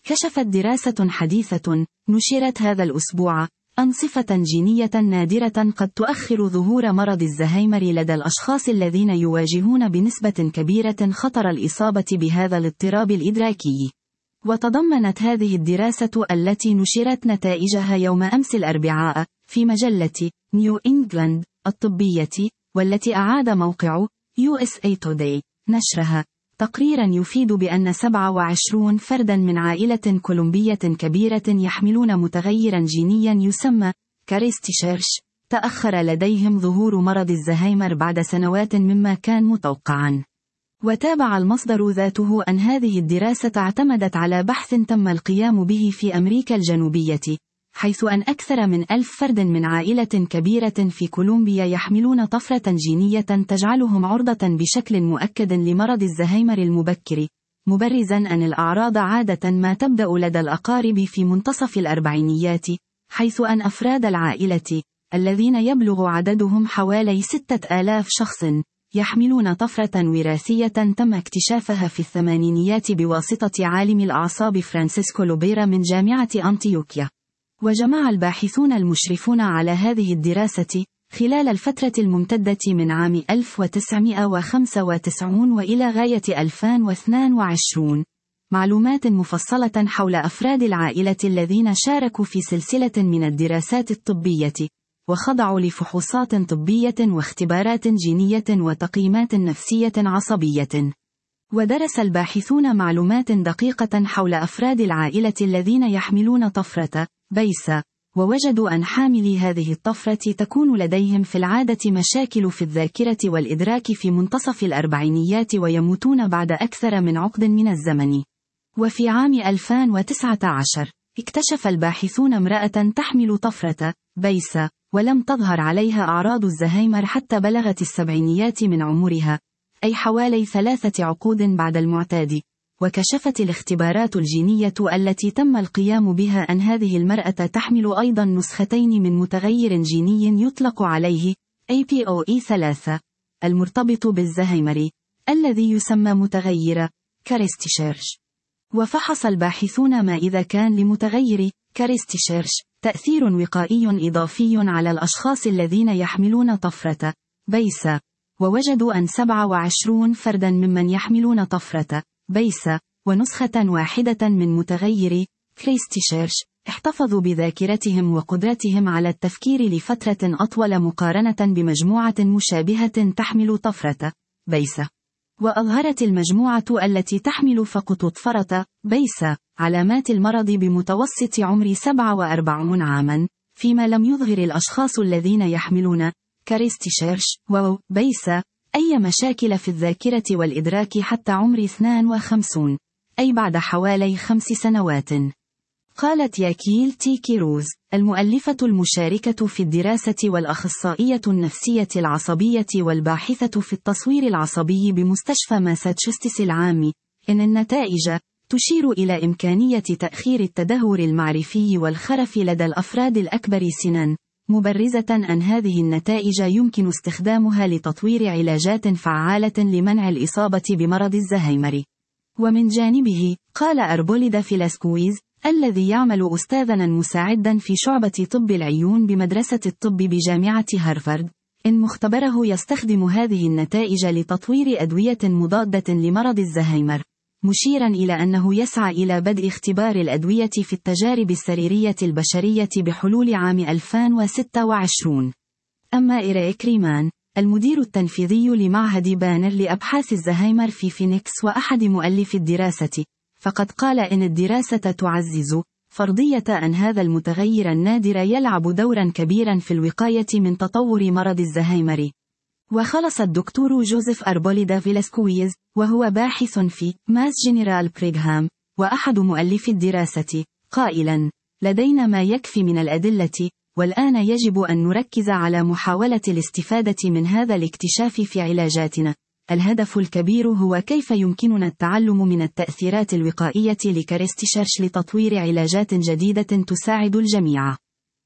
كشفت دراسة حديثة نشرت هذا الأسبوع أن صفة جينية نادرة قد تؤخر ظهور مرض الزهايمر لدى الأشخاص الذين يواجهون بنسبة كبيرة خطر الإصابة بهذا الاضطراب الإدراكي. وتضمنت هذه الدراسة التي نشرت نتائجها يوم أمس الأربعاء في مجلة نيو إنجلاند الطبية، والتي أعاد موقع USA Today نشرها، تقريرا يفيد بأن 27 فردا من عائلة كولومبية كبيرة يحملون متغيرا جينيا يسمى كاريستيشيرش تأخر لديهم ظهور مرض الزهايمر بعد سنوات مما كان متوقعا. وتابع المصدر ذاته أن هذه الدراسة اعتمدت على بحث تم القيام به في أمريكا الجنوبية، حيث أن أكثر من 1000 فرد من عائلة كبيرة في كولومبيا يحملون طفرة جينية تجعلهم عرضة بشكل مؤكد لمرض الزهايمر المبكر، مبرزا أن الأعراض عادة ما تبدأ لدى الأقارب في منتصف الأربعينيات، حيث أن أفراد العائلة الذين يبلغ عددهم حوالي 6000 شخص يحملون طفرة وراثية تم اكتشافها في الثمانينيات بواسطة عالم الأعصاب فرانسيسكو لوبيرا من جامعة أنطيوكيا. وجمع الباحثون المشرفون على هذه الدراسة خلال الفترة الممتدة من عام 1995 وإلى غاية 2022 معلومات مفصلة حول أفراد العائلة الذين شاركوا في سلسلة من الدراسات الطبية، وخضعوا لفحوصات طبية واختبارات جينية وتقييمات نفسية عصبية. ودرس الباحثون معلومات دقيقة حول أفراد العائلة الذين يحملون طفرة بيسا، ووجدوا أن حاملي هذه الطفرة تكون لديهم في العادة مشاكل في الذاكرة والإدراك في منتصف الأربعينيات ويموتون بعد أكثر من عقد من الزمن. وفي عام 2019 اكتشف الباحثون امرأة تحمل طفرة بيسا ولم تظهر عليها أعراض الزهايمر حتى بلغت السبعينيات من عمرها، أي حوالي 3 عقود بعد المعتاد. وكشفت الاختبارات الجينية التي تم القيام بها أن هذه المرأة تحمل أيضا نسختين من متغير جيني يطلق عليه APOE3 المرتبط بالزهايمر، الذي يسمى متغير كاريستيشيرش. وفحص الباحثون ما إذا كان لمتغير كاريستيشيرش تأثير وقائي إضافي على الأشخاص الذين يحملون طفرة بيسا، ووجدوا أن 27 فردا ممن يحملون طفرة بيسا ونسخة واحدة من متغير كاريستيشيرش احتفظوا بذاكرتهم وقدرتهم على التفكير لفترة أطول مقارنة بمجموعة مشابهة تحمل طفرة بيسا. وأظهرت المجموعة التي تحمل فقط طفرة بيسا علامات المرض بمتوسط عمر 47 عاما، فيما لم يظهر الأشخاص الذين يحملون كاريستيشيرش وبيسا أي مشاكل في الذاكرة والإدراك حتى عمر 52، أي بعد حوالي 5 سنوات. قالت ياكيل تي كيروز المؤلفة المشاركة في الدراسة والأخصائية النفسية العصبية والباحثة في التصوير العصبي بمستشفى ماساتشوستس العام، إن النتائج تشير إلى إمكانية تأخير التدهور المعرفي والخرف لدى الأفراد الأكبر سناً، مبرزة أن هذه النتائج يمكن استخدامها لتطوير علاجات فعالة لمنع الإصابة بمرض الزهايمر. ومن جانبه، قال أربوليدا فيلاسكويز الذي يعمل أستاذاً مساعداً في شعبة طب العيون بمدرسة الطب بجامعة هارفارد، إن مختبره يستخدم هذه النتائج لتطوير أدوية مضادة لمرض الزهايمر، مشيرا إلى أنه يسعى إلى بدء اختبار الأدوية في التجارب السريرية البشرية بحلول عام 2026. أما إيريك ريمان المدير التنفيذي لمعهد بانر لأبحاث الزهايمر في فينيكس وأحد مؤلفي الدراسة، فقد قال إن الدراسة تعزز فرضية أن هذا المتغير النادر يلعب دورا كبيرا في الوقاية من تطور مرض الزهايمر. وخلص الدكتور جوزيف أربوليدا فيلاسكويز وهو باحث في ماس جنرال بريغهام وأحد مؤلفي الدراسة قائلا: لدينا ما يكفي من الأدلة، والآن يجب أن نركز على محاولة الاستفادة من هذا الاكتشاف في علاجاتنا. الهدف الكبير هو كيف يمكننا التعلم من التأثيرات الوقائية لكاريستيشيرش لتطوير علاجات جديدة تساعد الجميع.